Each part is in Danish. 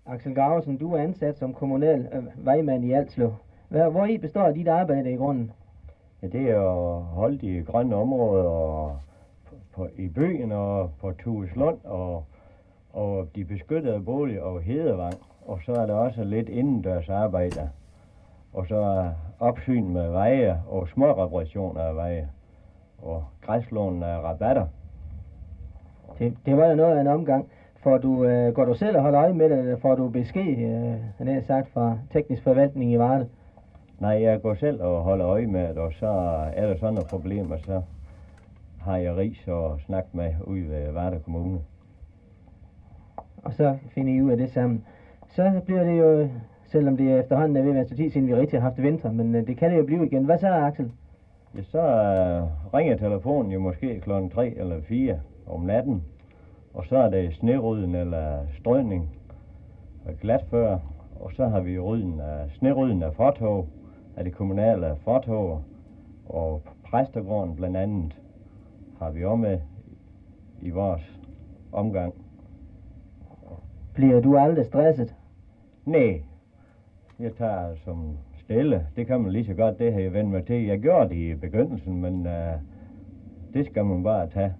Axel Gravesen, du er ansat som kommunal vejmand i Alslev. Hvor i består dit arbejde i grunden? Ja, det er at holde de grønne områder i byen og på Tueslund og de beskyttede boliger og Hedevang. Og så er der også lidt indendørs arbejde. Og så opsyn med veje og små reparationer af veje og græslån af rabatter. Det var jo noget af en omgang. Går du selv og holder øje med det, eller får du besked, sagt, fra teknisk forvaltning i Varde? Nej, jeg går selv og holder øje med det, og så er der sådan nogle problemer, så har jeg Ris og snakket med ude ved Varde Kommune. Og så finder I ud af det sammen. Så bliver det jo, selvom det efterhånden er ved at være tid siden vi rigtig har haft vinter, men det kan det jo blive igen. Hvad så, Axel? Ja, så ringer telefonen jo måske klokken 3 eller 4 om natten, og så er det snerydden eller strødning og glatfør, og så har vi snerydden af fortov, af det kommunale fortov, og præstegården blandt andet har vi også med i vores omgang. Bliver du aldrig stresset? Nej, jeg tager som stille. Det kan man lige så godt, det har jeg vendt mig til. Jeg gjorde det i begyndelsen, men det skal man bare tage.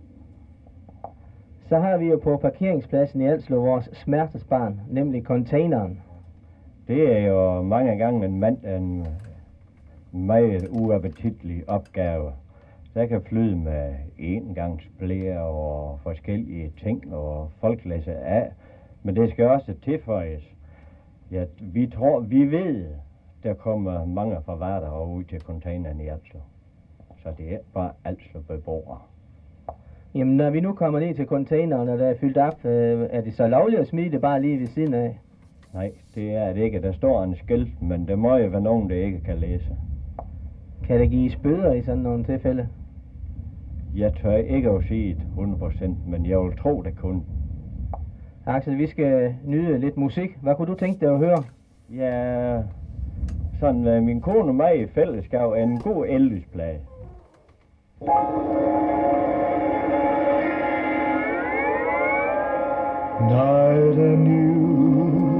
Så har vi jo på parkeringspladsen i Alslev vores smertesbarn, nemlig containeren. Det er jo mange gange en meget uappetitlig opgave. Der kan flyde med engangsblæer og forskellige ting, og folk læser af. Men det skal også tilføjes. Ja, vi ved, der kommer mange fra Varde og ud til containeren i Alslev. Så det er bare Alslev beboere. Jamen, når vi nu kommer ned til containeren, og der er fyldt op, er det så lovligt at smide det bare lige ved siden af? Nej, det er det ikke. Der står en skilt, men der må jo være nogen, der ikke kan læse. Kan der gives bøder i sådan nogle tilfælde? Jeg tør ikke at sige det 100%, men jeg vil tro det kun. Axel, vi skal nyde lidt musik. Hvad kunne du tænke dig at høre? Ja, sådan min kone og mig i fællesskab er en god ellysplade. Night and you